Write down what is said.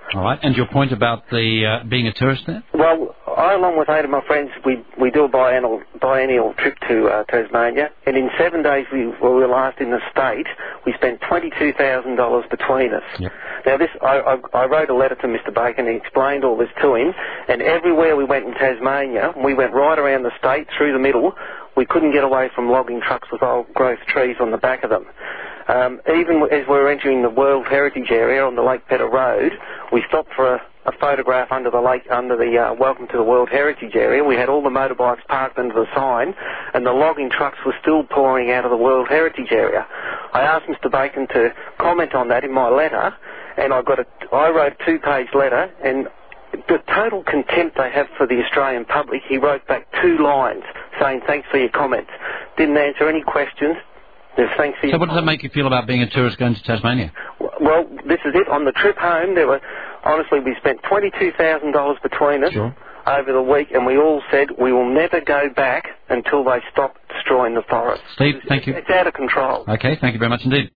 All right. And your point about the being a tourist there? Well, I, along with 8 of my friends, we do a biennial trip to Tasmania, and in 7 days we were last in the state. We spent $22,000 between us. Yep. Now, I wrote a letter to Mr. Bacon and explained all this to him, and everywhere we went in Tasmania, we went right around the state, through the middle. We couldn't get away from logging trucks with old-growth trees on the back of them. Even as we were entering the World Heritage Area on the Lake Pedder Road, we stopped for a photograph under the Welcome to the World Heritage Area. We had all the motorbikes parked under the sign, and the logging trucks were still pouring out of the World Heritage Area. I asked Mr. Bacon to comment on that in my letter, and I wrote a 2-page letter, and the total contempt they have for the Australian public, he wrote back 2 lines saying, "Thanks for your comments." Didn't answer any questions. Thanks for your So what does that make you feel about being a tourist going to Tasmania? Well, this is it. On the trip home, honestly, we spent $22,000 between us over the week, and we all said we will never go back until they stop destroying the forest. Steve, thank you. It's out of control. Okay, thank you very much indeed.